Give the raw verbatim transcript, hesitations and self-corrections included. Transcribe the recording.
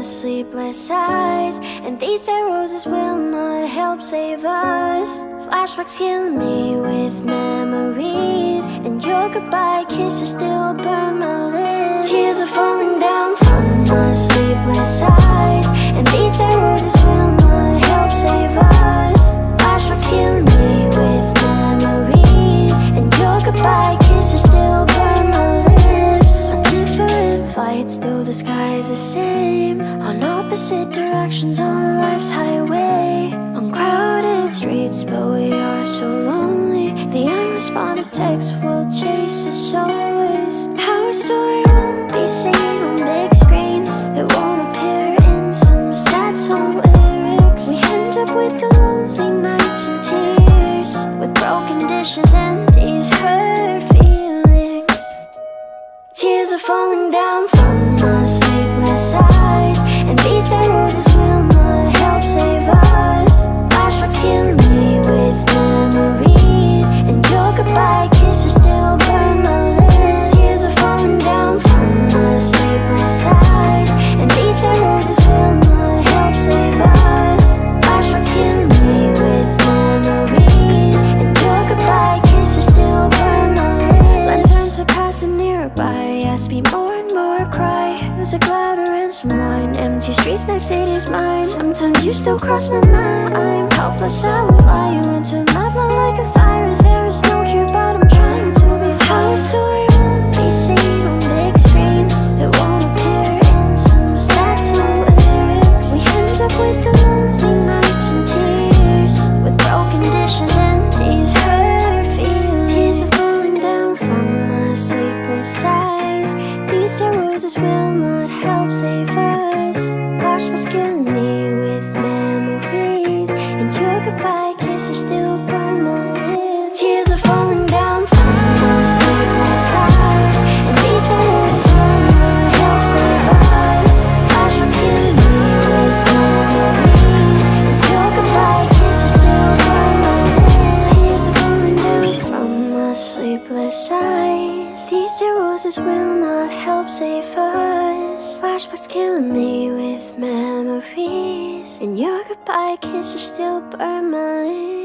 sleepless eyes, and these dead roses will not help save us. Flashbacks killing me with memories, and your goodbye kisses still burn my lips. Tears are falling down from my sleepless eyes, and these dead roses will not help save us. Flashbacks killing me with memories, and your goodbye kisses still burn my lips. On different flights, though the sky is the same, on opposite directions on life's highway, on crowded streets, but we are so lonely. The unresponded text will chase us always. Our story won't be seen on big screens, it won't appear in some sad song lyrics. We end up with the lonely nights and tears, with broken dishes and these hurt feelings. Tears are falling down from my sleepless eyes, and these dead roses will not help save us. Flashbacks killing me with memories, and your goodbye kisses still burn my lips. Tears are falling down from my sleepless eyes, and these dead roses will not help save us. Flashbacks killing me with memories, and your goodbye kisses still burn my lips. Lanterns are passing nearby, I speak more and more, cry. Music louder and some wine, empty streets, night city's mine. Sometimes you still cross my mind, I'm helpless, I won't lie. You enter my blood like a virus, there is no cure, but I'm trying to be fine. Our story won't be seen on big screens, it won't appear in some sad song lyrics. We end up with the lonely nights and tears, with broken dishes and these hurt feelings. Tears are falling down from my sleepless eyes, these dead roses will not help save us. Flashbacks killing me with memories, and your goodbye kisses still burn my lips. Tears are falling down from my sleepless eyes, and these dead roses will not help save us. Flashbacks killing me with memories, and your goodbye kisses still burn my lips. Tears are falling down from my sleepless eyes, these dead roses will not help save us. Flashbacks killing me with memories, and your goodbye kisses still burn my lips.